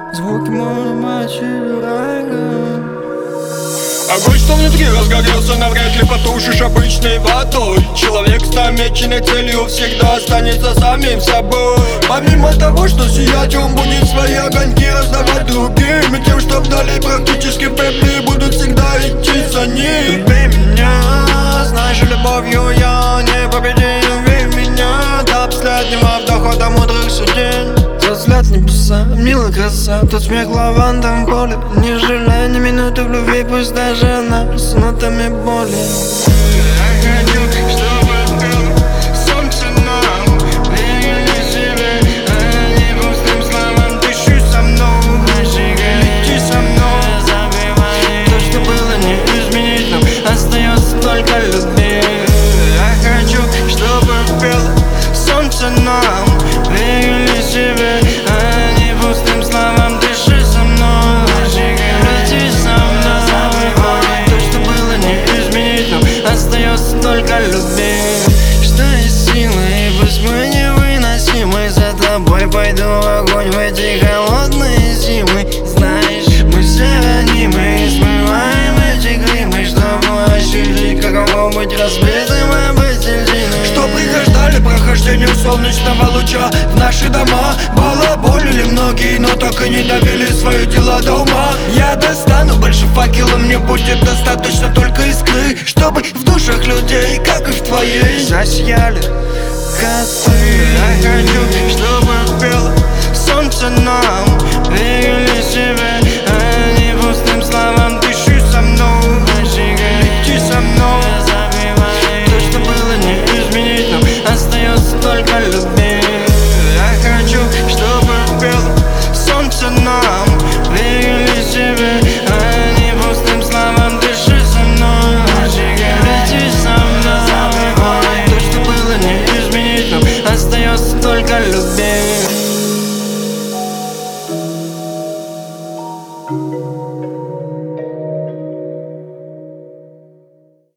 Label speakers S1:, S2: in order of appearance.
S1: Звуки мономатчи райга.
S2: Огонь, что внутри разгорелся, навряд ли потушишь обычной водой. Человек с намеченной целью всегда останется самим собой. Помимо того, что сиять, он будет свои огоньки раздавать другим, и тем, что вдали практически пепли будут всегда идти за ним. Люби меня, знаешь, любовью я непобедим. Верь в меня до последнего вдоха, до мудрых судей.
S1: Тот взгляд небеса, милая краса, тот смех в лавандовом поле. Не жалея ни минуты в любви, пусть даже она с нотами боли.
S2: Я хочу, чтобы было солнце нам. Верили себе, а не пустым словам. Дыши со мной, лети со мной. Забывай
S1: То, что было, не изменить нам, остается только любить.
S2: Я хочу, чтобы было солнце нам.
S1: Верили себе, а не пустым словам. Дыши со мной, лети со мной. Забывай то, что было, не изменить нам, остается только любить. Что есть силы, и пусть мы невыносимы, за тобой пойду в огонь в эти холодные зимы. Знаешь, мы все ранимы и смываем эти гримы, чтобы ощутить, каково быть разбитым апельсином.
S2: Что пригождали прохождению солнечного луча в наши дома. Балаболили многие, но так и не довели свои дела до ума. Я достану больше факела, мне будет достаточно только искры, чтобы в душах людей, как и в твоей,
S1: Засияли косы.
S2: Я хочу, чтобы было солнце нам.